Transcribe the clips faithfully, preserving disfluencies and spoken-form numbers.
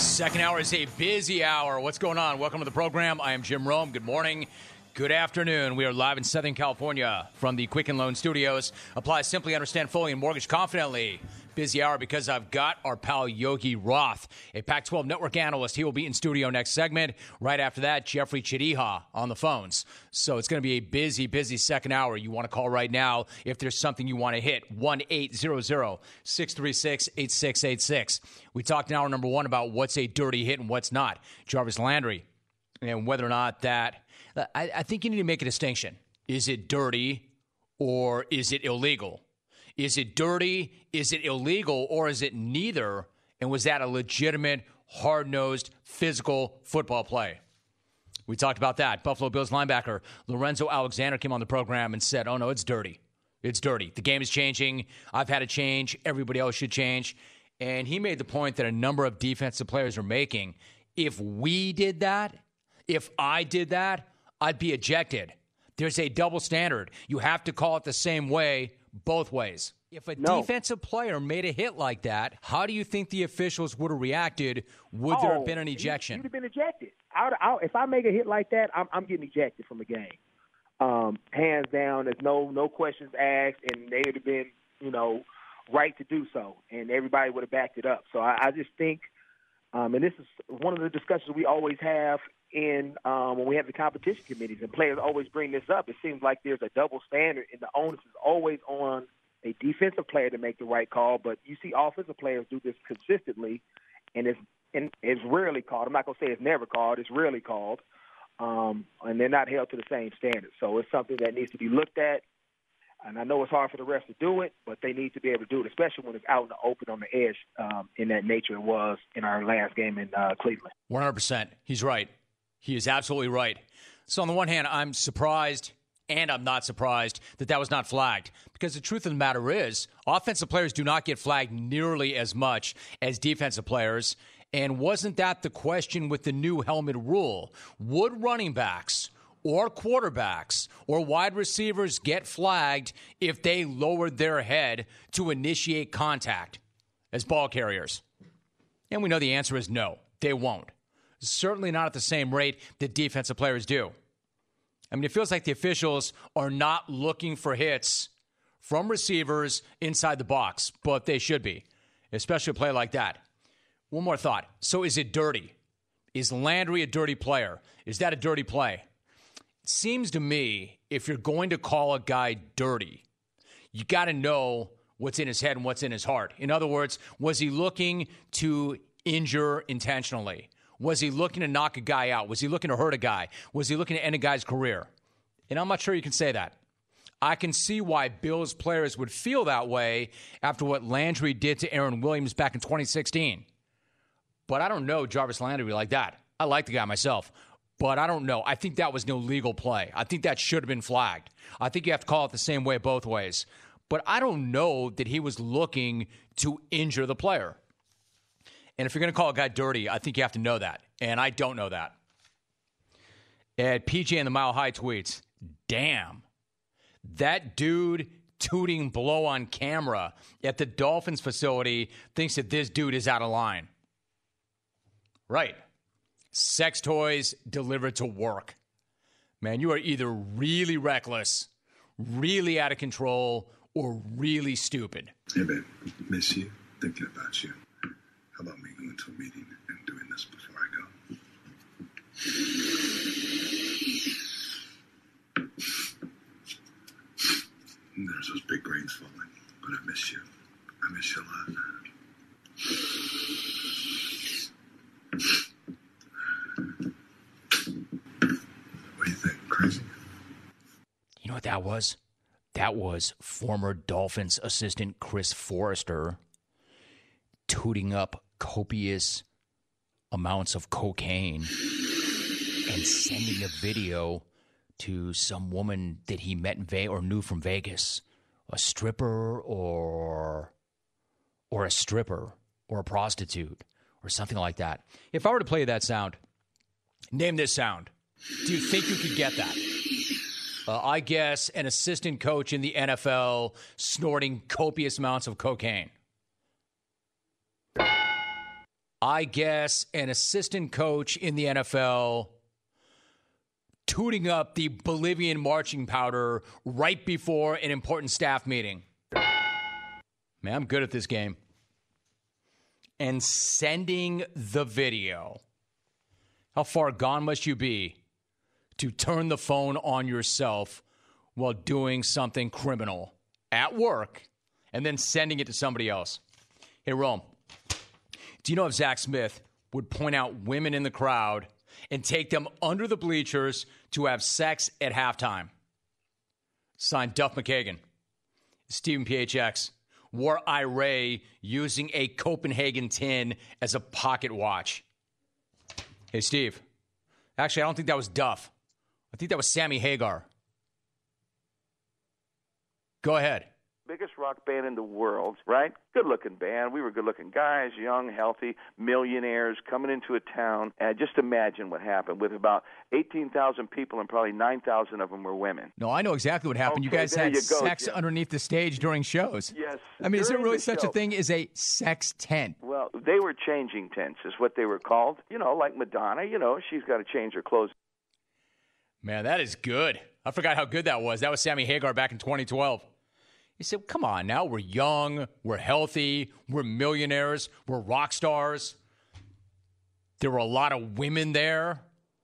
Second hour is a busy hour. What's going on? Welcome to the program. I am Jim Rome. Good morning. Good afternoon. We are live in Southern California from the Quicken Loan Studios. Apply simply, understand fully, and mortgage confidently. Busy hour because I've got our pal Yogi Roth, a Pac twelve network analyst. He will be in studio next segment. Right after that, Jeffrey Chadiha on the phones. So it's going to be a busy, busy second hour. You want to call right now if there's something you want to hit. one eight hundred, six three six, eight six eight six. We talked in hour number one about what's a dirty hit and what's not. Jarvis Landry, and whether or not that... I, I think you need to make a distinction. Is it dirty or is it illegal? Is it dirty? Is it illegal? Or is it neither? And was that a legitimate, hard-nosed, physical football play? We talked about that. Buffalo Bills linebacker Lorenzo Alexander came on the program and said, oh, no, it's dirty. It's dirty. The game is changing. I've had to change. Everybody else should change. And he made the point that a number of defensive players are making. If we did that, if I did that, I'd be ejected. There's a double standard. You have to call it the same way, both ways. If a no. defensive player made a hit like that, how do you think the officials would have reacted? Would oh, there have been an ejection? You'd have been ejected. I would, I, if I make a hit like that, I'm, I'm getting ejected from the game. Um, hands down, there's no no questions asked, and they would have been, you know, right to do so, and everybody would have backed it up. So I, I just think, um, and this is one of the discussions we always have in um, when we have the competition committees, and players always bring this up. It seems like there's a double standard, and the onus is always on a defensive player to make the right call. But you see offensive players do this consistently, and it's and it's rarely called. I'm not going to say it's never called. It's rarely called, um, and they're not held to the same standard. So it's something that needs to be looked at. And I know it's hard for the refs to do it, but they need to be able to do it, especially when it's out in the open on the edge um, in that nature it was in our last game in uh, Cleveland. one hundred percent. He's right. He is absolutely right. So on the one hand, I'm surprised and I'm not surprised that that was not flagged, because the truth of the matter is offensive players do not get flagged nearly as much as defensive players. And wasn't that the question with the new helmet rule? Would running backs or quarterbacks or wide receivers get flagged if they lowered their head to initiate contact as ball carriers? And we know the answer is no, they won't. Certainly not at the same rate that defensive players do. I mean, it feels like the officials are not looking for hits from receivers inside the box, but they should be, especially a play like that. One more thought. So is it dirty? Is Landry a dirty player? Is that a dirty play? It seems to me if you're going to call a guy dirty, you got to know what's in his head and what's in his heart. In other words, was he looking to injure intentionally? Was he looking to knock a guy out? Was he looking to hurt a guy? Was he looking to end a guy's career? And I'm not sure you can say that. I can see why Bills players would feel that way after what Landry did to Aaron Williams back in twenty sixteen. But I don't know Jarvis Landry like that. I like the guy myself, but I don't know. I think that was no legal play. I think that should have been flagged. I think you have to call it the same way both ways. But I don't know that he was looking to injure the player. And if you're going to call a guy dirty, I think you have to know that. And I don't know that. At P J and the Mile High tweets, damn, that dude tooting blow on camera at the Dolphins facility thinks that this dude is out of line. Right. Sex toys delivered to work. Man, you are either really reckless, really out of control, or really stupid. Hey, babe, miss you, thinking about you. How about me going to a meeting and doing this before I go? There's those big rains falling, but I miss you. I miss you a lot. What do you think? Crazy? You know what that was? That was former Dolphins assistant Chris Forrester tooting up copious amounts of cocaine and sending a video to some woman that he met in Vegas or knew from Vegas, a stripper or or a stripper or a prostitute or something like that. If I were to play that sound, name this sound. Do you think you could get that? Uh, I guess an assistant coach in the N F L snorting copious amounts of cocaine. I guess, an assistant coach in the N F L tooting up the Bolivian marching powder right before an important staff meeting. Man, I'm good at this game. And sending the video. How far gone must you be to turn the phone on yourself while doing something criminal at work and then sending it to somebody else? Hey, Rome, do you know if Zach Smith would point out women in the crowd and take them under the bleachers to have sex at halftime? Signed, Duff McKagan. Stephen P H X. Wore Iray using a Copenhagen tin as a pocket watch. Hey, Steve. Actually, I don't think that was Duff. I think that was Sammy Hagar. Go ahead. Biggest rock band in the world, right? Good-looking band. We were good-looking guys, young, healthy, millionaires coming into a town. And just imagine what happened with about eighteen thousand people and probably nine thousand of them were women. No, I know exactly what happened. Okay, you guys had you go, sex Jim. underneath the stage during shows. Yes. I mean, is there really the such show. a thing as a sex tent? Well, they were changing tents is what they were called. You know, like Madonna, you know, she's got to change her clothes. Man, that is good. I forgot how good that was. That was Sammy Hagar back in twenty twelve. He said, come on now, we're young, we're healthy, we're millionaires, we're rock stars. There were a lot of women there.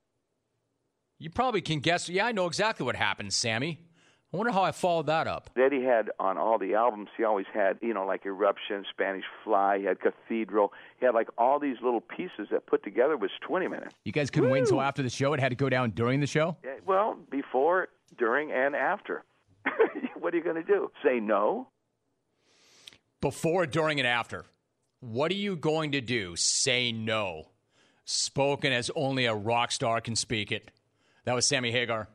You probably can guess. Yeah, I know exactly what happened, Sammy. I wonder how I followed that up. Eddie had on all the albums, he always had, you know, like Eruption, Spanish Fly, he had Cathedral. He had like all these little pieces that put together was twenty minutes. You guys couldn't Woo! wait until after the show? It had to go down during the show? Yeah, well, before, during, and after. What are you going to do? Say no? Before, during, and after. What are you going to do? Say no. Spoken as only a rock star can speak it. That was Sammy Hagar.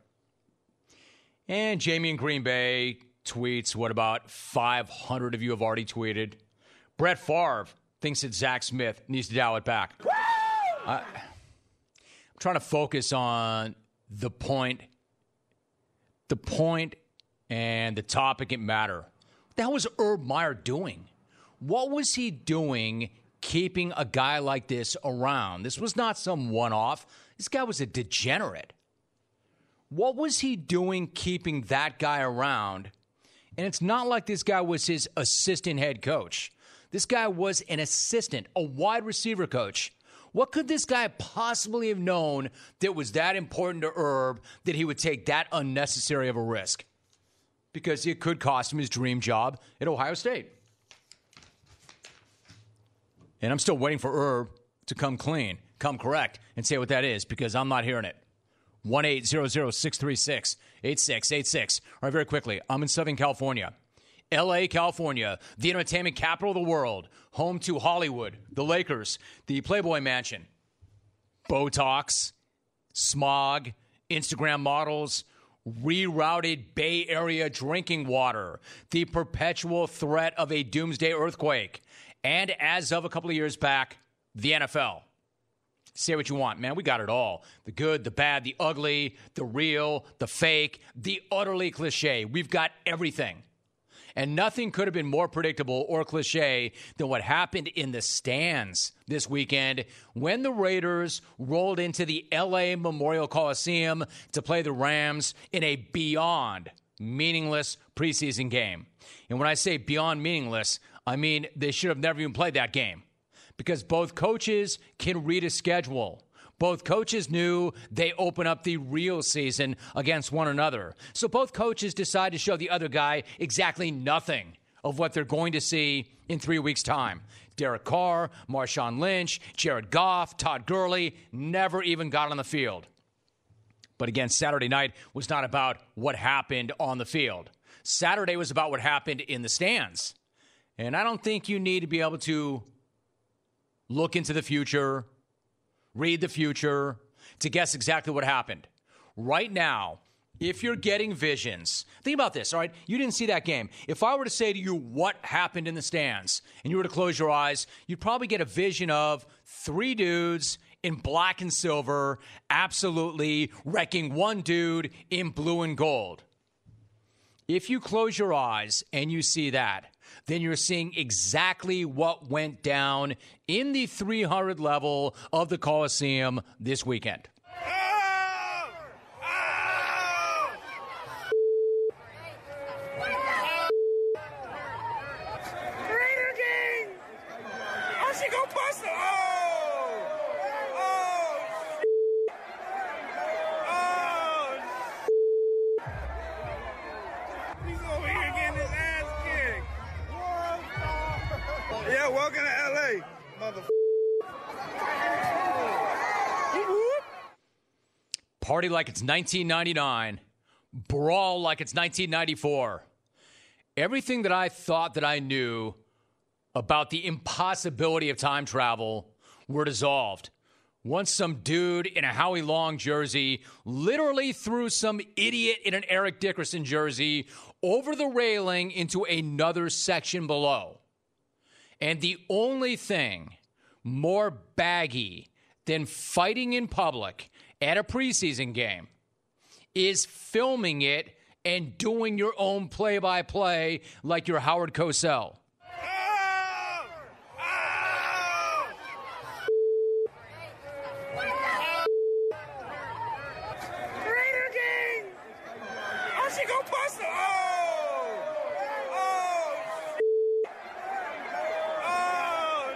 And Jamie in Green Bay tweets what about five hundred of you have already tweeted. Brett Favre thinks that Zach Smith needs to dial it back. I, I'm trying to focus on the point, the point and the topic it matter. What the hell was Urban Meyer doing? What was he doing keeping a guy like this around? This was not some one-off. This guy was a degenerate. What was he doing keeping that guy around? And it's not like this guy was his assistant head coach. This guy was an assistant, a wide receiver coach. What could this guy possibly have known that was that important to Herb that he would take that unnecessary of a risk? Because it could cost him his dream job at Ohio State. And I'm still waiting for Herb to come clean, come correct, and say what that is, because I'm not hearing it. one eight hundred six three six eight six eight six. All right, very quickly, I'm in Southern California. L A, California, the entertainment capital of the world, home to Hollywood, the Lakers, the Playboy Mansion, Botox, smog, Instagram models, rerouted Bay Area drinking water, the perpetual threat of a doomsday earthquake, and as of a couple of years back, the N F L. Say what you want, man. We got it all. The good, the bad, the ugly, the real, the fake, the utterly cliche. We've got everything. And nothing could have been more predictable or cliche than what happened in the stands this weekend when the Raiders rolled into the L A Memorial Coliseum to play the Rams in a beyond meaningless preseason game. And when I say beyond meaningless, I mean they should have never even played that game because both coaches can read a schedule. Both coaches knew they open up the real season against one another. So both coaches decide to show the other guy exactly nothing of what they're going to see in three weeks' time. Derek Carr, Marshawn Lynch, Jared Goff, Todd Gurley never even got on the field. But again, Saturday night was not about what happened on the field. Saturday was about what happened in the stands. And I don't think you need to be able to look into the future, read the future, to guess exactly what happened. Right now, if you're getting visions, think about this, all right? You didn't see that game. If I were to say to you what happened in the stands, and you were to close your eyes, you'd probably get a vision of three dudes in black and silver, absolutely wrecking one dude in blue and gold. If you close your eyes and you see that, then you're seeing exactly what went down in the three hundred level of the Coliseum this weekend. Oh! Oh! Raider gang! Oh, she gonna bust it! Oh! Oh! Oh! He's over here getting his ass kicked. Yeah, welcome to L A, motherfucker. Party like it's nineteen ninety-nine. Brawl like it's nineteen ninety-four. Everything that I thought that I knew about the impossibility of time travel were dissolved once some dude in a Howie Long jersey literally threw some idiot in an Eric Dickerson jersey over the railing into another section below. And the only thing more baggy than fighting in public at a preseason game is filming it and doing your own play-by-play like you're Howard Cosell. Oh! Oh! Raider gang! Oh, she gonna bust it! Oh! Oh! Oh!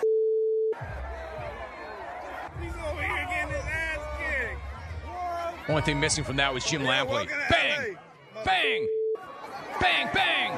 He's over here getting his ass kicked. Only thing missing from that was Jim Lampley. Bang! Bang! Bang! Bang!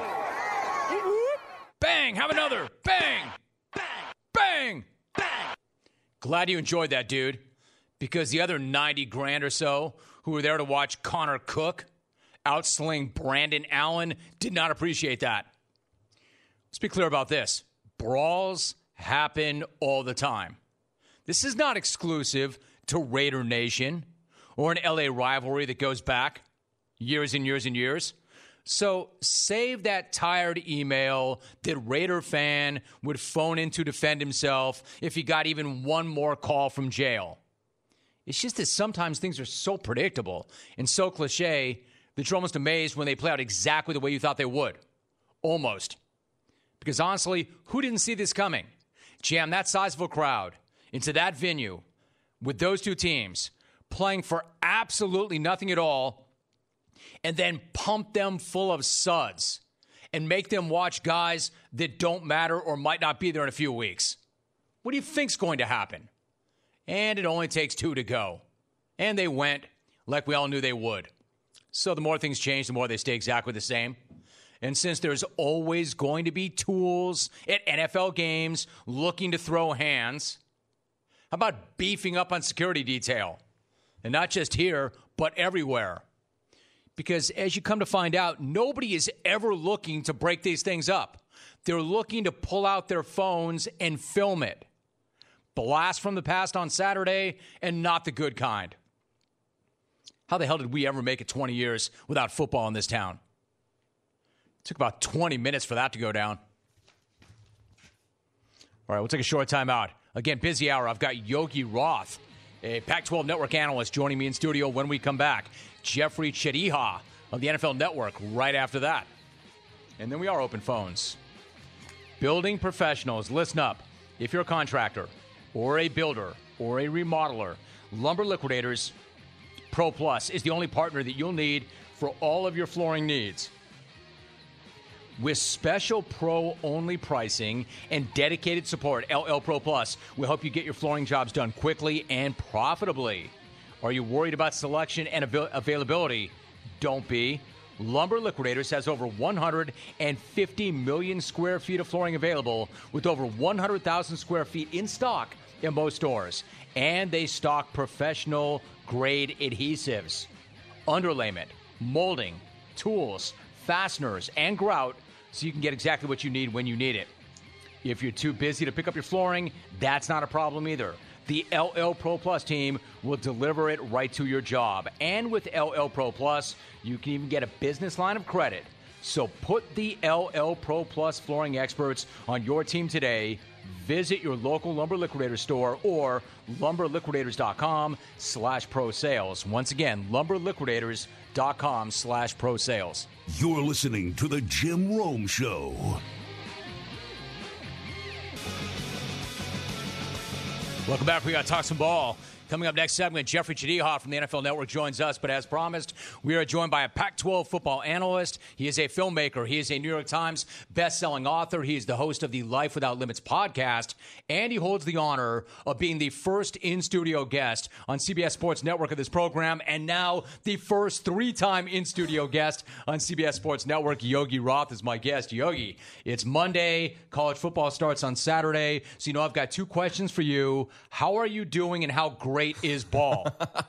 Bang! Have another! Bang! Bang! Bang! Glad you enjoyed that, dude. Because the other ninety grand or so who were there to watch Connor Cook outsling Brandon Allen did not appreciate that. Let's be clear about this. Brawls happen all the time. This is not exclusive to Raider Nation or an L A rivalry that goes back years and years and years. So save that tired email that Raider fan would phone in to defend himself if he got even one more call from jail. It's just that sometimes things are so predictable and so cliche that you're almost amazed when they play out exactly the way you thought they would. Almost. Because honestly, who didn't see this coming? Jam that size of a crowd into that venue with those two teams playing for absolutely nothing at all, and then pump them full of suds and make them watch guys that don't matter or might not be there in a few weeks. What do you think's going to happen? And it only takes two to go. And they went like we all knew they would. So the more things change, the more they stay exactly the same. And since there's always going to be tools at N F L games looking to throw hands, how about beefing up on security detail? And not just here, but everywhere. Because as you come to find out, nobody is ever looking to break these things up. They're looking to pull out their phones and film it. Blast from the past on Saturday, and not the good kind. How the hell did we ever make it twenty years without football in this town? It took about twenty minutes for that to go down. All right, we'll take a short time out. Again, busy hour. I've got Yogi Roth, a Pac twelve Network analyst, joining me in studio when we come back. Jeffrey Chediha of the N F L Network right after that. And then we are open phones. Building professionals, listen up. If you're a contractor or a builder or a remodeler, Lumber Liquidators Pro Plus is the only partner that you'll need for all of your flooring needs. With special pro-only pricing and dedicated support, L L Pro Plus will help you get your flooring jobs done quickly and profitably. Are you worried about selection and avail- availability? Don't be. Lumber Liquidators has over one hundred fifty million square feet of flooring available, with over one hundred thousand square feet in stock in most stores. And they stock professional-grade adhesives, underlayment, molding, tools, fasteners, and grout, so you can get exactly what you need when you need it. If you're too busy to pick up your flooring, that's not a problem either. The L L Pro Plus team will deliver it right to your job. And with L L Pro Plus, you can even get a business line of credit. So put the L L Pro Plus flooring experts on your team today. Visit your local Lumber Liquidator store or lumberliquidators.com slash pro sales. Once again, lumberliquidators.com slash pro sales. You're listening to The Jim Rome Show. Welcome back. We got to talk some ball. Coming up next segment, Jeffrey Chadiha from the N F L Network joins us. But as promised, we are joined by a Pac twelve football analyst. He is a filmmaker. He is a New York Times best-selling author. He is the host of the Life Without Limits podcast. And he holds the honor of being the first in-studio guest on C B S Sports Network of this program. And now the first three-time in-studio guest on C B S Sports Network. Yogi Roth is my guest. Yogi, it's Monday. College football starts on Saturday. So, you know, I've got two questions for you. How are you doing and how great is ball?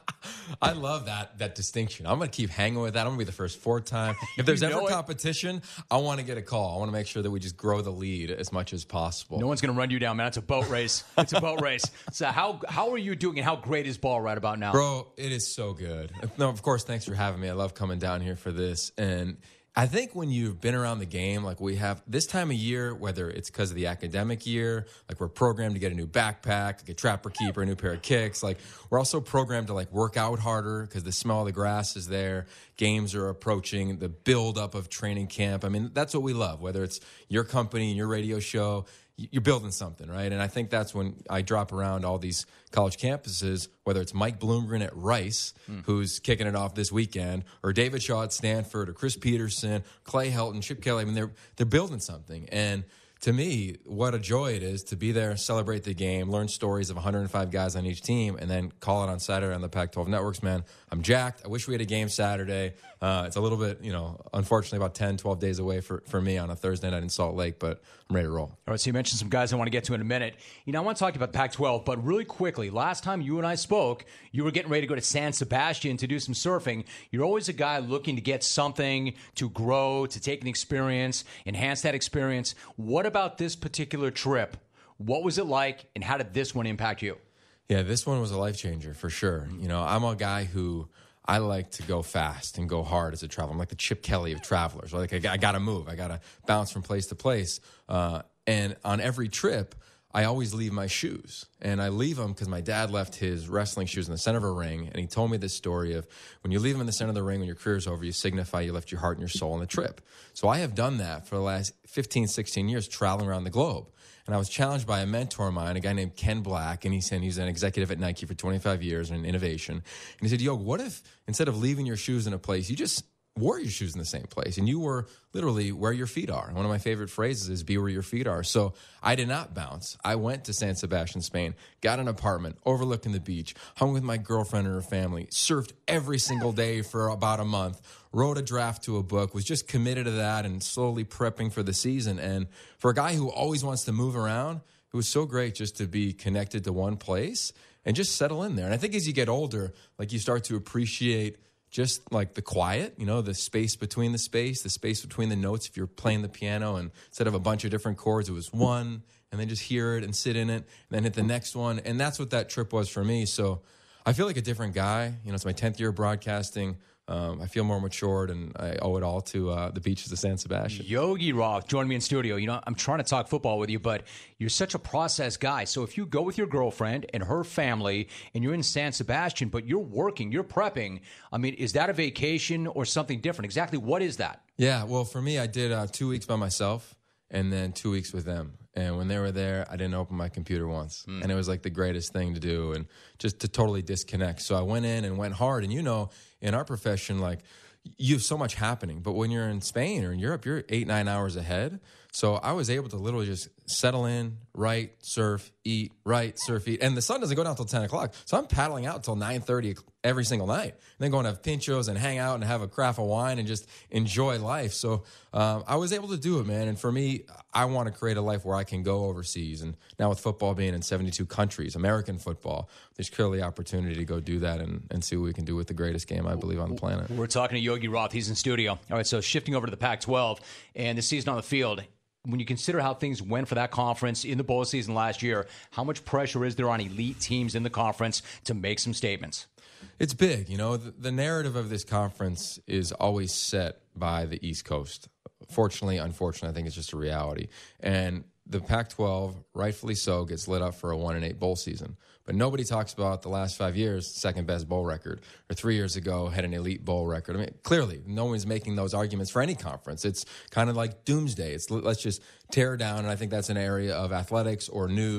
I love that that distinction. I'm going to keep hanging with that. I'm going to be the first four-time. If there's You know ever it. competition, I want to get a call. I want to make sure that we just grow the lead as much as possible. No one's going to run you down, man. It's a boat race. It's a boat race. So how how are you doing and how great is ball right about now? Bro, it is so good. No, of course, thanks for having me. I love coming down here for this. And I think when you've been around the game, like we have this time of year, whether it's because of the academic year, like we're programmed to get a new backpack, like a trapper keeper, a new pair of kicks. Like we're also programmed to like work out harder because the smell of the grass is there. Games are approaching, the buildup of training camp. I mean, that's what we love, whether it's your company and your radio show. You're building something, right? And I think that's when I drop around all these college campuses, whether it's Mike Bloomgren at Rice, mm. who's kicking it off this weekend, or David Shaw at Stanford, or Chris Peterson, Clay Helton, Chip Kelly. I mean, they're they're building something. And to me, what a joy it is to be there, celebrate the game, learn stories of one hundred five guys on each team, and then call it on Saturday on the Pac twelve networks, man. I'm jacked. I wish we had a game Saturday. Uh, it's a little bit, you know, unfortunately about ten, twelve days away for, for me on a Thursday night in Salt Lake, but I'm ready to roll. All right, so you mentioned some guys I want to get to in a minute. You know, I want to talk about Pac twelve, but really quickly, last time you and I spoke, you were getting ready to go to San Sebastian to do some surfing. You're always a guy looking to get something, to grow, to take an experience, enhance that experience. What about this particular trip? What was it like, and how did this one impact you? Yeah, this one was a life changer for sure. You know, I'm a guy who I like to go fast and go hard as a traveler. I'm like the Chip Kelly of travelers. Like I, I got to move. I got to bounce from place to place. Uh, and on every trip, I always leave my shoes. And I leave them because my dad left his wrestling shoes in the center of a ring. And he told me this story of when you leave them in the center of the ring, when your career's over, you signify you left your heart and your soul on the trip. So I have done that for the last fifteen, sixteen years, traveling around the globe. And I was challenged by a mentor of mine, a guy named Ken Black, and he said he's an executive at Nike for twenty-five years in innovation. And he said, yo, what if instead of leaving your shoes in a place, you just wore your shoes in the same place and you were literally where your feet are? And one of my favorite phrases is be where your feet are. So I did not bounce. I went to San Sebastian, Spain, got an apartment overlooking the beach, hung with my girlfriend and her family, surfed every single day for about a month, wrote a draft to a book, was just committed to that and slowly prepping for the season. And for a guy who always wants to move around, it was so great just to be connected to one place and just settle in there. And I think as you get older, like you start to appreciate just like the quiet, you know, the space between the space, the space between the notes. If you're playing the piano and instead of a bunch of different chords, it was one, and then just hear it and sit in it, and then hit the next one. And that's what that trip was for me. So I feel like a different guy. You know, it's my tenth year of broadcasting. Um, I feel more matured, and I owe it all to uh, the beaches of San Sebastian. Yogi Roth joined me in studio. You know, I'm trying to talk football with you, but you're such a process guy. So if you go with your girlfriend and her family, and you're in San Sebastian, but you're working, you're prepping, I mean, is that a vacation or something different? Exactly what is that? Yeah, well, for me, I did uh, two weeks by myself and then two weeks with them. And when they were there, I didn't open my computer once. Mm. And it was like the greatest thing to do and just to totally disconnect. So I went in and went hard. And, you know, in our profession, like, you have so much happening. But when you're in Spain or in Europe, you're eight, nine hours ahead. So I was able to literally just settle in, write, surf, eat, write, surf, eat. And the sun doesn't go down until ten o'clock. So I'm paddling out till nine thirty every single night. And then going to have pinchos and hang out and have a carafe of wine and just enjoy life. So um, I was able to do it, man. And for me, I want to create a life where I can go overseas. And now with football being in seventy-two countries, American football, there's clearly opportunity to go do that and, and see what we can do with the greatest game, I believe, on the planet. We're talking to Yogi Roth. He's in studio. All right, so shifting over to the Pac twelve and the season on the field. When you consider how things went for that conference in the bowl season last year, how much pressure is there on elite teams in the conference to make some statements? It's big. You know, the, the narrative of this conference is always set by the East Coast. Fortunately, unfortunately, I think it's just a reality. And the Pac twelve, rightfully so, gets lit up for a one and eight bowl season. But nobody talks about the last five years, second best bowl record, or three years ago had an elite bowl record. I mean, clearly, no one's making those arguments for any conference. It's kind of like doomsday. It's let's just tear down, and I think that's an area of athletics or news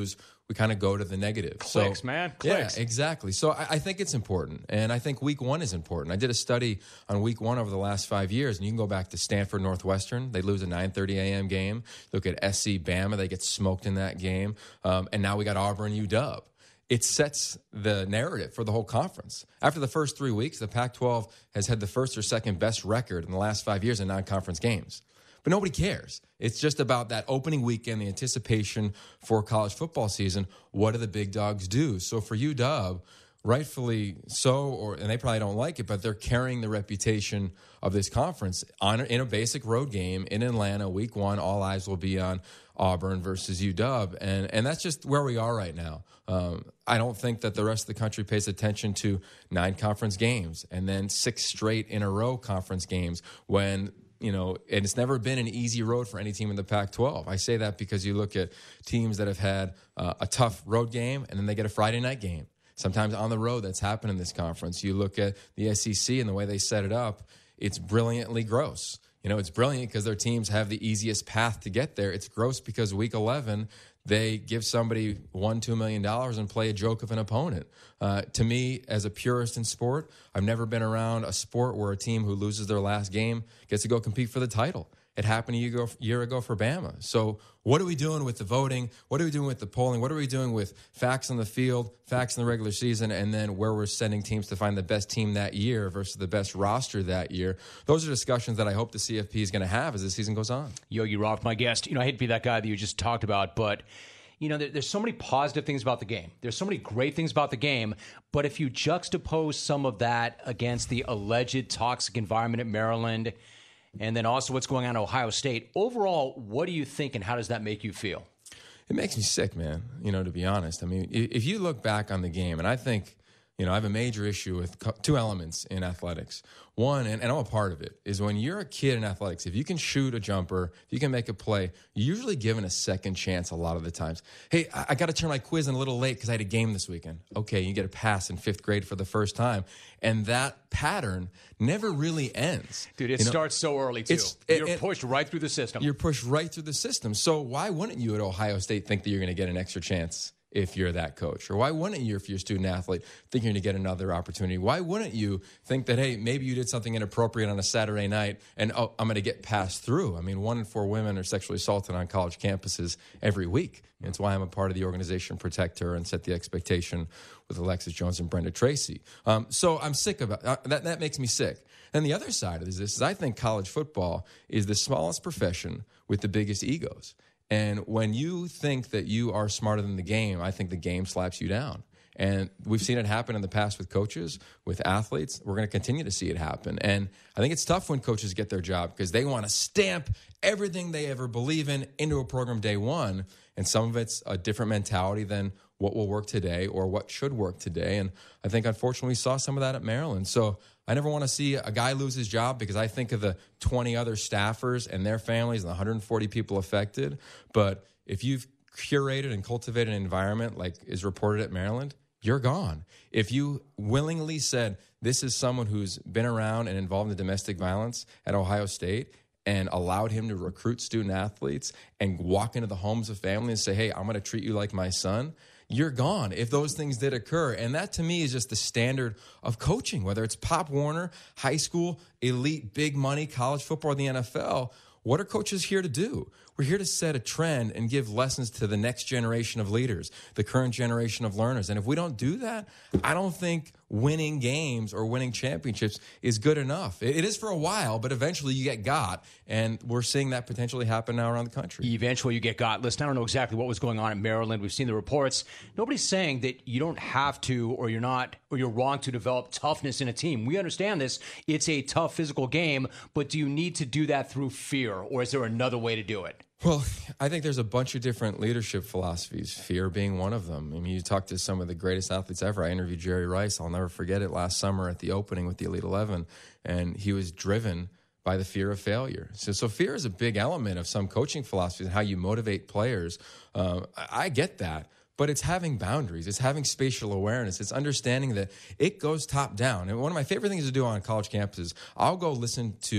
we kind of go to the negative. Clicks, so, man. Clicks. Yeah, exactly. So I, I think it's important. And I think week one is important. I did a study on week one over the last five years, and you can go back to Stanford Northwestern. They lose a nine thirty a.m. game. Look at S C Bama. They get smoked in that game. Um, and now we got Auburn U W. It sets the narrative for the whole conference. After the first three weeks, the Pac twelve has had the first or second best record in the last five years in non-conference games. But nobody cares. It's just about that opening weekend, the anticipation for college football season. What do the big dogs do? So for U W, rightfully so, or and they probably don't like it, but they're carrying the reputation of this conference on in a basic road game in Atlanta, week one. All eyes will be on Auburn versus U W, and and that's just where we are right now. Um, I don't think that the rest of the country pays attention to nine conference games and then six straight in a row conference games when. You know, and it's never been an easy road for any team in the Pac twelve. I say that because you look at teams that have had uh, a tough road game and then they get a Friday night game. Sometimes on the road, that's happened in this conference. You look at the S E C and the way they set it up, it's brilliantly gross. You know, it's brilliant because their teams have the easiest path to get there. It's gross because week eleven, they give somebody one, two million dollars and play a joke of an opponent. Uh, to me, as a purist in sport, I've never been around a sport where a team who loses their last game gets to go compete for the title. It happened a year ago, year ago for Bama. So what are we doing with the voting? What are we doing with the polling? What are we doing with facts on the field, facts in the regular season, and then where we're sending teams to find the best team that year versus the best roster that year? Those are discussions that I hope the C F P is going to have as the season goes on. Yogi Roth, my guest. You know, I hate to be that guy that you just talked about, but you know, there, there's so many positive things about the game. There's so many great things about the game. But if you juxtapose some of that against the alleged toxic environment at Maryland, and then also what's going on at Ohio State, overall, what do you think and how does that make you feel? It makes me sick, man, you know, to be honest. I mean, if you look back on the game, and I think, you know, I have a major issue with two elements in athletics. One, and, and I'm a part of it, is when you're a kid in athletics, if you can shoot a jumper, if you can make a play, you're usually given a second chance a lot of the times. Hey, I, I got to turn my quiz in a little late because I had a game this weekend. Okay, you get a pass in fifth grade for the first time. And that pattern never really ends. Dude, it you know, starts so early, too. You're it, pushed right through the system. You're pushed right through the system. So why wouldn't you at Ohio State think that you're going to get an extra chance if you're that coach? Or why wouldn't you, if you're a student athlete, think you're going to get another opportunity? Why wouldn't you think that, hey, maybe you did something inappropriate on a Saturday night and, oh, I'm going to get passed through? I mean, one in four women are sexually assaulted on college campuses every week. And it's why I'm a part of the organization Protect Her and Set the Expectation with Alexis Jones and Brenda Tracy. Um, so I'm sick of uh, that. That makes me sick. And the other side of this is I think college football is the smallest profession with the biggest egos. And when you think that you are smarter than the game, I think the game slaps you down. And we've seen it happen in the past with coaches, with athletes. We're going to continue to see it happen. And I think it's tough when coaches get their job because they want to stamp everything they ever believe in into a program day one. And some of it's a different mentality than what will work today or what should work today. And I think, unfortunately, we saw some of that at Maryland. So I never want to see a guy lose his job because I think of the twenty other staffers and their families and the one hundred forty people affected. But if you've curated and cultivated an environment like is reported at Maryland, you're gone. If you willingly said, this is someone who's been around and involved in domestic violence at Ohio State and allowed him to recruit student athletes and walk into the homes of families and say, hey, I'm going to treat you like my son, you're gone if those things did occur. And that, to me, is just the standard of coaching, whether it's Pop Warner, high school, elite, big money, college football, or the N F L. What are coaches here to do? We're here to set a trend and give lessons to the next generation of leaders, the current generation of learners. And if we don't do that, I don't think winning games or winning championships is good enough. It is for a while, but eventually you get got. And we're seeing that potentially happen now around the country. Eventually you get got. Listen, I don't know exactly what was going on in Maryland. We've seen the reports. Nobody's saying that you don't have to or you're not or you're wrong to develop toughness in a team. We understand this. It's a tough physical game, but do you need to do that through fear, or is there another way to do it? Well, I think there's a bunch of different leadership philosophies, fear being one of them. I mean, you talk to some of the greatest athletes ever. I interviewed Jerry Rice. I'll never forget it last summer at the opening with the Elite eleven, and he was driven by the fear of failure. So, so fear is a big element of some coaching philosophies and how you motivate players. Uh, I, I get that. But it's having boundaries. It's having spatial awareness. It's understanding that it goes top down. And one of my favorite things to do on college campuses, I'll go listen to the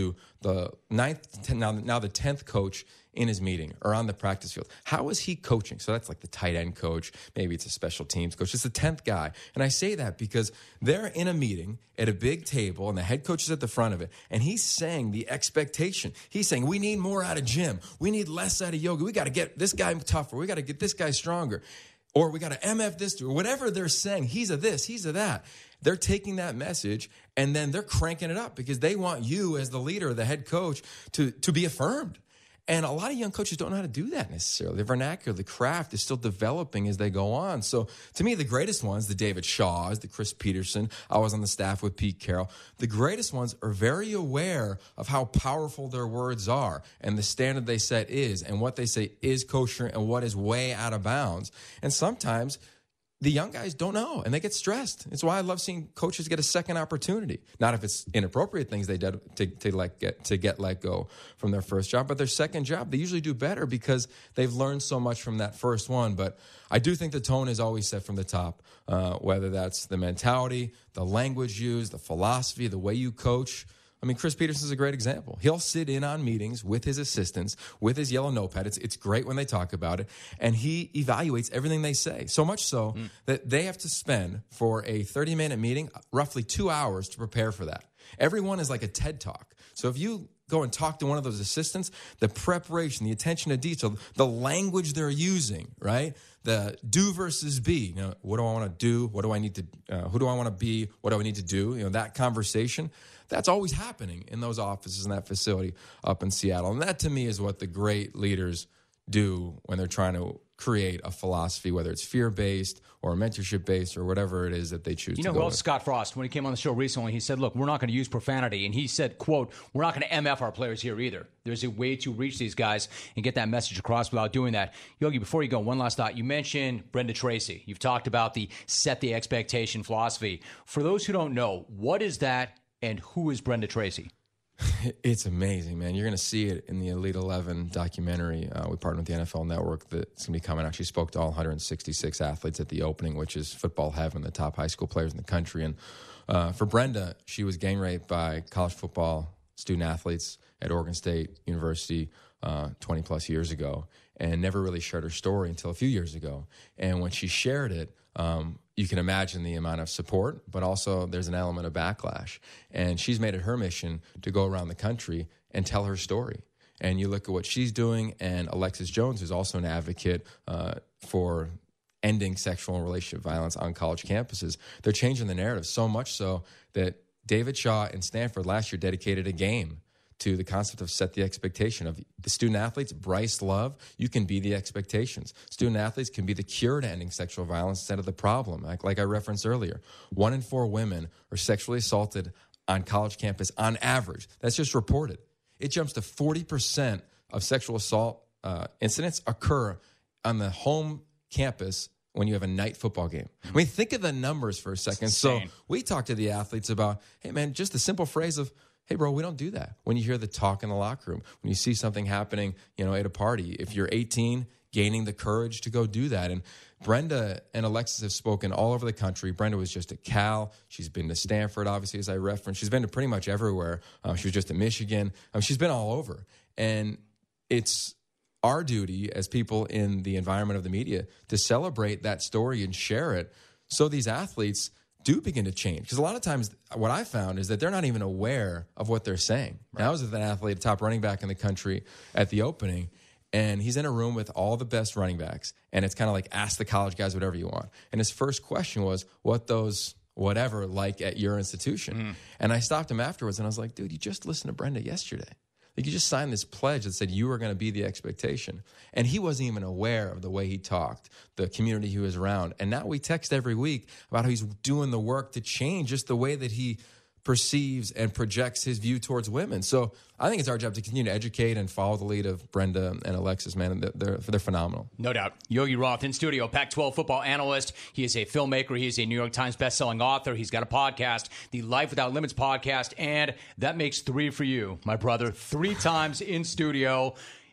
the ninth, now, now the tenth coach in his meeting or on the practice field. How is he coaching? So that's like the tight end coach. Maybe it's a special teams coach. It's the tenth guy. And I say that because they're in a meeting at a big table and the head coach is at the front of it. And he's saying the expectation. He's saying, we need more out of gym. We need less out of yoga. We got to get this guy tougher. We got to get this guy stronger. Or we got to M F this, or whatever they're saying. He's a this, he's a that. They're taking that message and then they're cranking it up because they want you as the leader, the head coach, to, to be affirmed. And a lot of young coaches don't know how to do that necessarily. The vernacular, the craft is still developing as they go on. So to me, the greatest ones, the David Shaws, the Chris Peterson, I was on the staff with Pete Carroll. The greatest ones are very aware of how powerful their words are and the standard they set is and what they say is kosher and what is way out of bounds. And sometimes the young guys don't know, and they get stressed. It's why I love seeing coaches get a second opportunity. Not if it's inappropriate things they did to, to, like get, to get let go from their first job, but their second job, they usually do better because they've learned so much from that first one. But I do think the tone is always set from the top, uh, whether that's the mentality, the language used, the philosophy, the way you coach. I mean, Chris Peterson's a great example. He'll sit in on meetings with his assistants, with his yellow notepad. It's, it's great when they talk about it. And he evaluates everything they say, so much so mm. that they have to spend, for a thirty-minute meeting, roughly two hours to prepare for that. Everyone is like a TED Talk. So if you go and talk to one of those assistants, the preparation, the attention to detail, the language they're using, right? The do versus be. You know, what do I want to do? What do I need to, uh, who do I want to be? What do I need to do? You know, that conversation. That's always happening in those offices in that facility up in Seattle. And that, to me, is what the great leaders do when they're trying to create a philosophy, whether it's fear-based or mentorship-based or whatever it is that they choose you to know go who else? with. Scott Frost, when he came on the show recently, he said, look, we're not going to use profanity. And he said, quote, we're not going to M F our players here either. There's a way to reach these guys and get that message across without doing that. Yogi, before you go, one last thought. You mentioned Brenda Tracy. You've talked about the set the expectation philosophy. For those who don't know, what is that? And who is Brenda Tracy? It's amazing, man. You're going to see it in the Elite eleven documentary. Uh, we partnered with the N F L Network that's going to be coming out. She spoke to all one hundred sixty-six athletes at the opening, which is football heaven, the top high school players in the country. And uh, for Brenda, she was gang raped by college football student athletes at Oregon State University uh, twenty plus years ago, and never really shared her story until a few years ago. And when she shared it, um, you can imagine the amount of support, but also there's an element of backlash. And she's made it her mission to go around the country and tell her story. And you look at what she's doing, and Alexis Jones, who's also an advocate uh, for ending sexual and relationship violence on college campuses. They're changing the narrative so much so that David Shaw and Stanford last year dedicated a game to the concept of set the expectation of the student athletes. Bryce Love, you can be the expectations. Student athletes can be the cure to ending sexual violence instead of the problem. Like, like I referenced earlier, one in four women are sexually assaulted on college campus on average. That's just reported. It jumps to forty percent of sexual assault uh, incidents occur on the home campus when you have a night football game. I mean, think of the numbers for a second. So we talk to the athletes about, hey, man, just the simple phrase of, hey, bro, we don't do that. When you hear the talk in the locker room, when you see something happening, you know, at a party, if you're eighteen, gaining the courage to go do that. And Brenda and Alexis have spoken all over the country. Brenda was just at Cal. She's been to Stanford, obviously, as I referenced. She's been to pretty much everywhere. Um, she was just at Michigan. Um, she's been all over. And it's our duty as people in the environment of the media to celebrate that story and share it so these athletes do begin to change. Because a lot of times what I found is that they're not even aware of what they're saying. Right. Now, I was with an athlete, top running back in the country at the opening, and he's in a room with all the best running backs. And it's kind of like, ask the college guys whatever you want. And his first question was, what those whatever like at your institution? Mm. And I stopped him afterwards, and I was like, dude, you just listened to Brenda yesterday. Like, you just signed this pledge that said you were going to be the expectation. And he wasn't even aware of the way he talked, the community he was around. And now we text every week about how he's doing the work to change just the way that he perceives and projects his view towards women. So I think it's our job to continue to educate and follow the lead of Brenda and Alexis, man. They're, they're phenomenal. No doubt. Yogi Roth in studio, Pac twelve football analyst. He is a filmmaker. He is a New York Times bestselling author. He's got a podcast, the Life Without Limits podcast, and that makes three for you, my brother, three times in studio.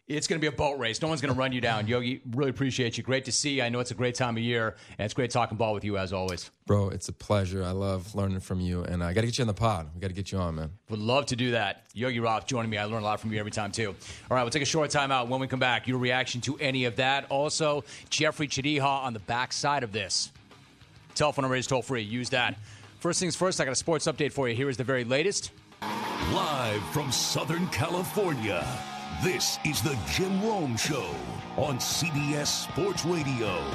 It's going to be a boat race. No one's going to run you down. Yogi, really appreciate you. Great to see you. I know it's a great time of year, and it's great talking ball with you as always. Bro, it's a pleasure. I love learning from you, and I got to get you on the pod. We got to get you on, man. Would love to do that. Yogi Roth joining me. I learn a lot from you every time, too. All right, we'll take a short time out. When we come back, your reaction to any of that. Also, Jeffrey Chadiha on the backside of this. Telephone number is toll-free. Use that. First things first, I got a sports update for you. Here is the very latest. Live from Southern California, this is the Jim Rome Show on C B S Sports Radio.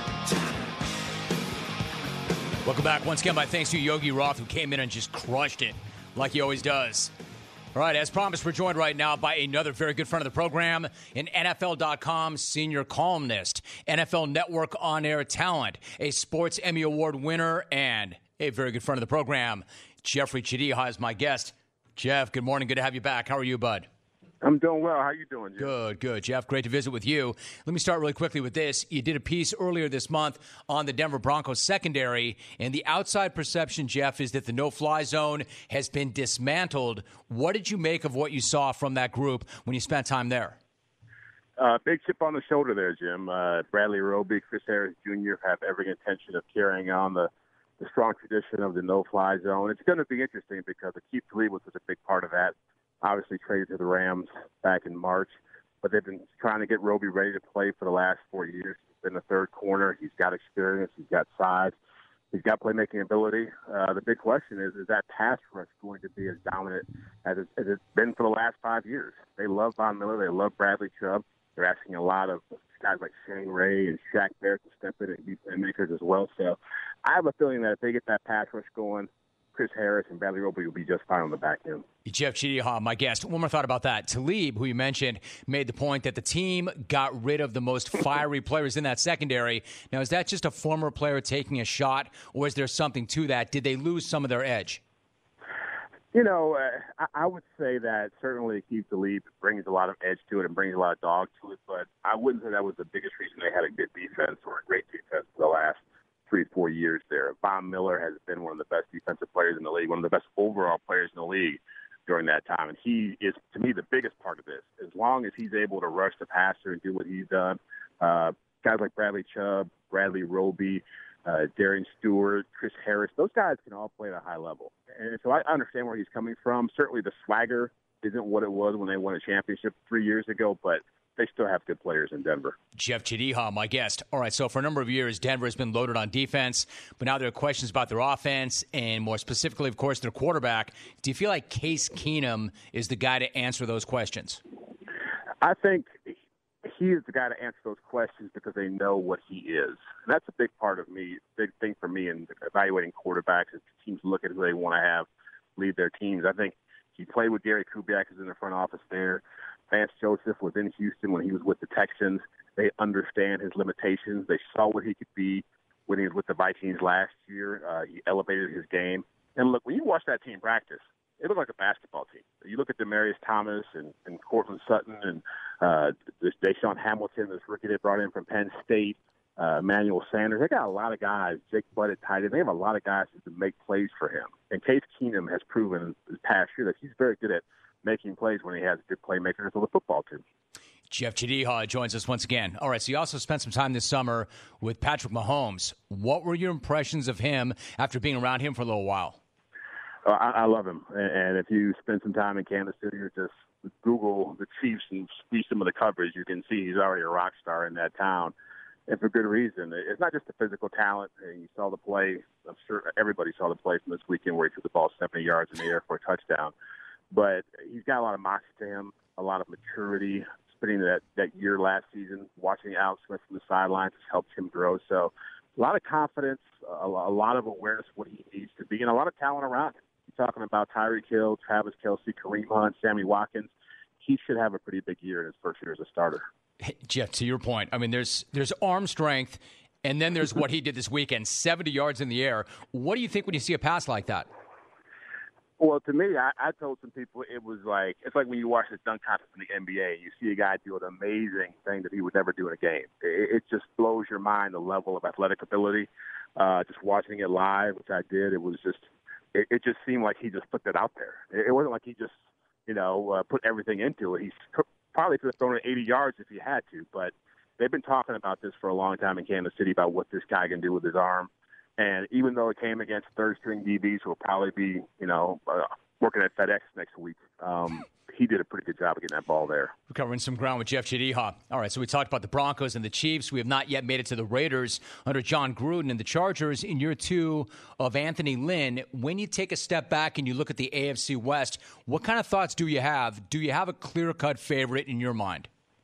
Welcome back once again. My thanks to Yogi Roth, who came in and just crushed it like he always does. All right, as promised, we're joined right now by another very good friend of the program, an N F L dot com senior columnist, N F L Network on-air talent, a Sports Emmy Award winner, and a very good friend of the program. Jeffrey Chadiha is my guest. Jeff, good morning. Good to have you back. How are you, bud? I'm doing well. How you doing, Jim? Good, good. Jeff, great to visit with you. Let me start really quickly with this. You did a piece earlier this month on the Denver Broncos secondary, and the outside perception, Jeff, is that the no-fly zone has been dismantled. What did you make of what you saw from that group when you spent time there? Uh, big chip on the shoulder there, Jim. Uh, Bradley Roby, Chris Harris Junior have every intention of carrying on the, the strong tradition of the no-fly zone. It's going to be interesting because Aqib Talib was such a big part of that. Obviously traded to the Rams back in March, but they've been trying to get Roby ready to play for the last four years. He's been the third corner. He's got experience. He's got size. He's got playmaking ability. Uh, the big question is, is that pass rush going to be as dominant as, it, as it's been for the last five years? They love Von Miller. They love Bradley Chubb. They're asking a lot of guys like Shane Ray and Shaq Barrett to step in and be playmakers as well. So I have a feeling that if they get that pass rush going, Chris Harris and Bradley Roby will be just fine on the back end. Jeff Chadiha, my guest. One more thought about that. Talib, who you mentioned, made the point that the team got rid of the most fiery players in that secondary. Now, is that just a former player taking a shot, or is there something to that? Did they lose some of their edge? You know, uh, I, I would say that certainly Aqib Talib brings a lot of edge to it and brings a lot of dog to it, but I wouldn't say that was the biggest reason they had a good defense or a great defense for the last three, four years there. Von Miller has been one of the best defensive players in the league, one of the best overall players in the league during that time. And he is, to me, the biggest part of this. As long as he's able to rush the passer and do what he's done, uh, guys like Bradley Chubb, Bradley Roby, uh, Darian Stewart, Chris Harris, those guys can all play at a high level. And so I understand where he's coming from. Certainly the swagger isn't what it was when they won a championship three years ago, but they still have good players in Denver. Jeff Chadiha, my guest. All right, so for a number of years, Denver has been loaded on defense, but now there are questions about their offense and more specifically, of course, their quarterback. Do you feel like Case Keenum is the guy to answer those questions? I think he is the guy to answer those questions because they know what he is. And that's a big part of me, big thing for me in evaluating quarterbacks is teams look at who they want to have lead their teams. I think he played with Gary Kubiak, who's in the front office there. Vance Joseph was in Houston when he was with the Texans. They understand his limitations. They saw what he could be when he was with the Vikings last year. Uh, he elevated his game. And look, when you watch that team practice, it looked like a basketball team. You look at Demaryius Thomas and, and Cortland Sutton and uh, this Deshaun Hamilton, this rookie they brought in from Penn State, uh, Emmanuel Sanders. They got a lot of guys. Jake Butt at tight end. They have a lot of guys who can make plays for him. And Case Keenum has proven this past year that he's very good at making plays when he has good playmakers for the football team. Jeff Chadiha joins us once again. All right, so you also spent some time this summer with Patrick Mahomes. What were your impressions of him after being around him for a little while? Uh, I, I love him. And if you spend some time in Kansas City or just Google the Chiefs and see some of the coverage, you can see he's already a rock star in that town. And for good reason. It's not just the physical talent. You saw the play. I'm sure everybody saw the play from this weekend where he took the ball seventy yards in the air for a touchdown. But he's got a lot of moxie to him, a lot of maturity. Spending that, that year last season, watching Alex Smith from the sidelines has helped him grow. So a lot of confidence, a, a lot of awareness of what he needs to be, and a lot of talent around him. You're talking about Tyreek Hill, Travis Kelce, Kareem Hunt, Sammy Watkins. He should have a pretty big year in his first year as a starter. Hey, Jeff, to your point, I mean, there's there's arm strength, and then there's what he did this weekend, seventy yards in the air. What do you think when you see a pass like that? Well, to me, I, I told some people it was like, it's like when you watch the dunk contest in the N B A, you see a guy do an amazing thing that he would never do in a game. It, it just blows your mind, the level of athletic ability. Uh, just watching it live, which I did, it was just, it, it just seemed like he just put that out there. It, it wasn't like he just, you know, uh, put everything into it. He probably could have thrown it eighty yards if he had to, but they've been talking about this for a long time in Kansas City about what this guy can do with his arm. And even though it came against third-string D Bs who will probably be, you know, uh, working at FedEx next week, um, he did a pretty good job of getting that ball there. We're covering some ground with Jeff Chadiha. All right, so we talked about the Broncos and the Chiefs. We have not yet made it to the Raiders under John Gruden and the Chargers in year two of Anthony Lynn. When you take a step back and you look at the A F C West, what kind of thoughts do you have? Do you have a clear-cut favorite in your mind?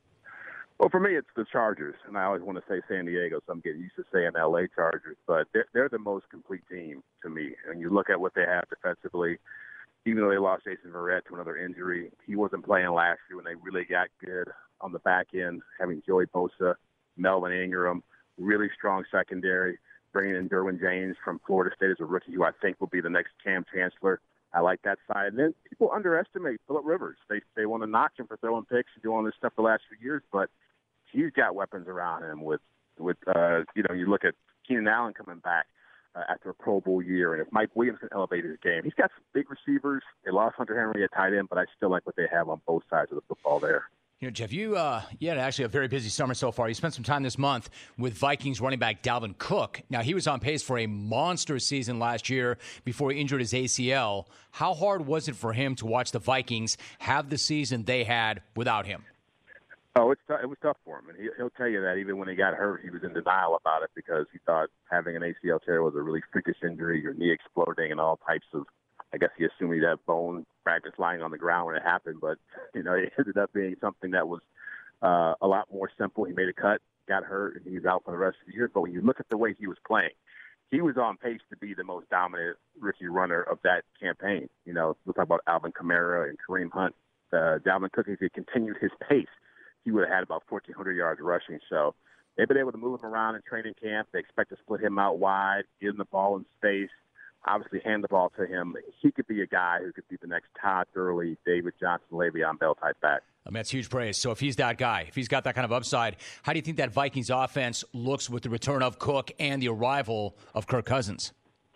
Well, for me, it's the Chargers, and I always want to say San Diego, so I'm getting used to saying L A Chargers, but they're, they're the most complete team to me. And you look at what they have defensively, even though they lost Jason Verrett to another injury, he wasn't playing last year when they really got good on the back end, having Joey Bosa, Melvin Ingram, really strong secondary, bringing in Derwin James from Florida State as a rookie, who I think will be the next Cam Chancellor. I like that side. And then people underestimate Phillip Rivers. They they want to knock him for throwing picks and doing all this stuff the last few years, but he's got weapons around him with, with uh, you know, you look at Keenan Allen coming back uh, after a Pro Bowl year, and if Mike Williams can elevate his game, he's got some big receivers. They lost Hunter Henry at tight end, but I still like what they have on both sides of the football there. You know, Jeff, you, uh, you had actually a very busy summer so far. You spent some time this month with Vikings running back Dalvin Cook. Now, he was on pace for a monster season last year before he injured his A C L. How hard was it for him to watch the Vikings have the season they had without him? Oh, it's t- it was tough for him, and he, he'll tell you that even when he got hurt, he was in denial about it because he thought having an A C L tear was a really freakish injury, your knee exploding, and all types of. I guess he assumed he'd have bone fragments lying on the ground when it happened, but you know it ended up being something that was uh, a lot more simple. He made a cut, got hurt, and he was out for the rest of the year. But when you look at the way he was playing, he was on pace to be the most dominant rookie runner of that campaign. You know, we'll talk about Alvin Kamara and Kareem Hunt. Uh, Dalvin Cook, if he continued his pace, he would have had about fourteen hundred yards rushing. So they've been able to move him around in training camp. They expect to split him out wide, give him the ball in space, obviously hand the ball to him. He could be a guy who could be the next Todd Gurley, David Johnson, Le'Veon Bell type back. I mean, that's huge praise. So if he's that guy, if he's got that kind of upside, how do you think that Vikings offense looks with the return of Cook and the arrival of Kirk Cousins?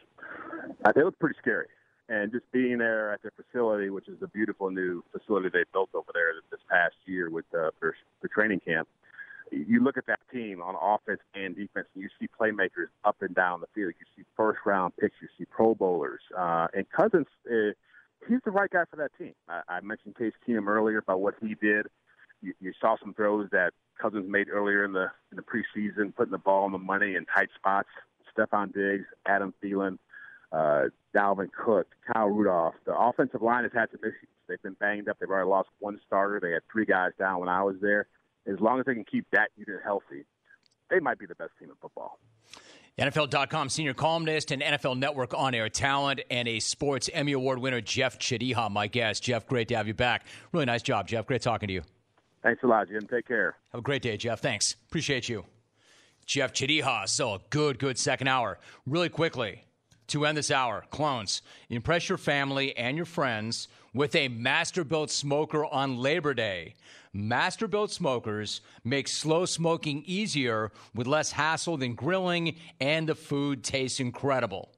Uh, they look pretty scary. And just being there at their facility, which is a beautiful new facility they built over there this past year with uh, for, for training camp, you look at that team on offense and defense, and you see playmakers up and down the field. You see first-round picks. You see Pro Bowlers. Uh, and Cousins, uh, he's the right guy for that team. I, I mentioned Case Keenum earlier about what he did. You, you saw some throws that Cousins made earlier in the in the preseason, putting the ball on the money in tight spots. Stephon Diggs, Adam Thielen, uh, Dalvin Cook, Kyle Rudolph. The offensive line has had some issues. They've been banged up. They've already lost one starter. They had three guys down when I was there. As long as they can keep that unit healthy, they might be the best team in football. N F L dot com senior columnist and N F L Network on-air talent and a Sports Emmy Award winner, Jeff Chadiha, my guest. Jeff, great to have you back. Really nice job, Jeff. Great talking to you. Thanks a lot, Jim. Take care. Have a great day, Jeff. Thanks. Appreciate you. Jeff Chadiha. So a good, good second hour. Really quickly, to end this hour, clones, impress your family and your friends with a Masterbuilt smoker on Labor Day. Masterbuilt smokers make slow smoking easier with less hassle than grilling, and the food tastes incredible.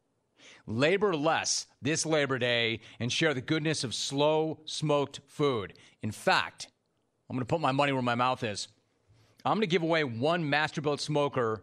Labor less this Labor Day and share the goodness of slow smoked food. In fact, I'm going to put my money where my mouth is. I'm going to give away one Masterbuilt smoker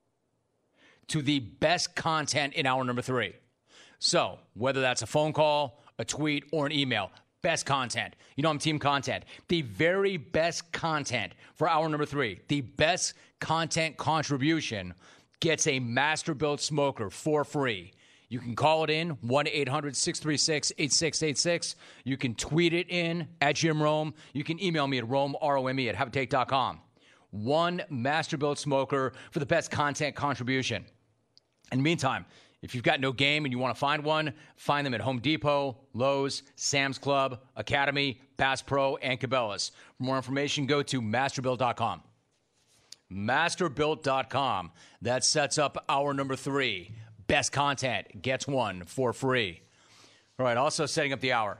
to the best content in hour number three. So whether that's a phone call, a tweet, or an email, best content. You know I'm team content. The very best content for hour number three, the best content contribution gets a Masterbuilt smoker for free. You can call it in, one eight hundred six three six eight six eight six. You can tweet it in at Jim Rome. You can email me at Rome, R O M E, at habitate dot com. One Masterbuilt smoker for the best content contribution. In the meantime, if you've got no game and you want to find one, find them at Home Depot, Lowe's, Sam's Club, Academy, Bass Pro, and Cabela's. For more information, go to masterbuilt dot com. masterbuilt dot com. That sets up hour number three. Best content gets one for free. All right, also setting up the hour.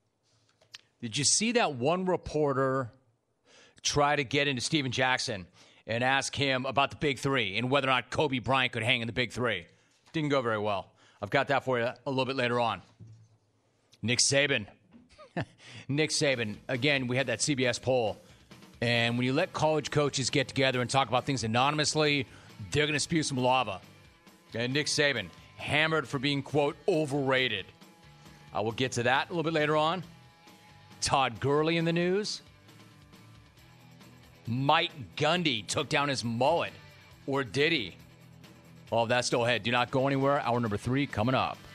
Did you see that one reporter try to get into Steven Jackson and ask him about the big three and whether or not Kobe Bryant could hang in the big three? Didn't go very well. I've got that for you a little bit later on. Nick Saban. Nick Saban, again, we had that C B S poll. And when you let college coaches get together and talk about things anonymously, they're going to spew some lava. And Nick Saban, hammered for being, quote, overrated. I will get to that a little bit later on. Todd Gurley in the news. Mike Gundy took down his mullet. Or did he? All of that still ahead. Do not go anywhere. Hour number three coming up.